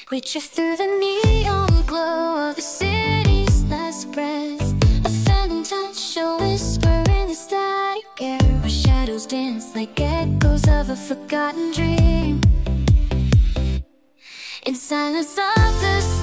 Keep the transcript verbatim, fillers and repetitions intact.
We drift through the neon glow of the city's last breath. A phantom touch, a whisper in the static air, where shadows dance like echoes of a forgotten dream. In silence of the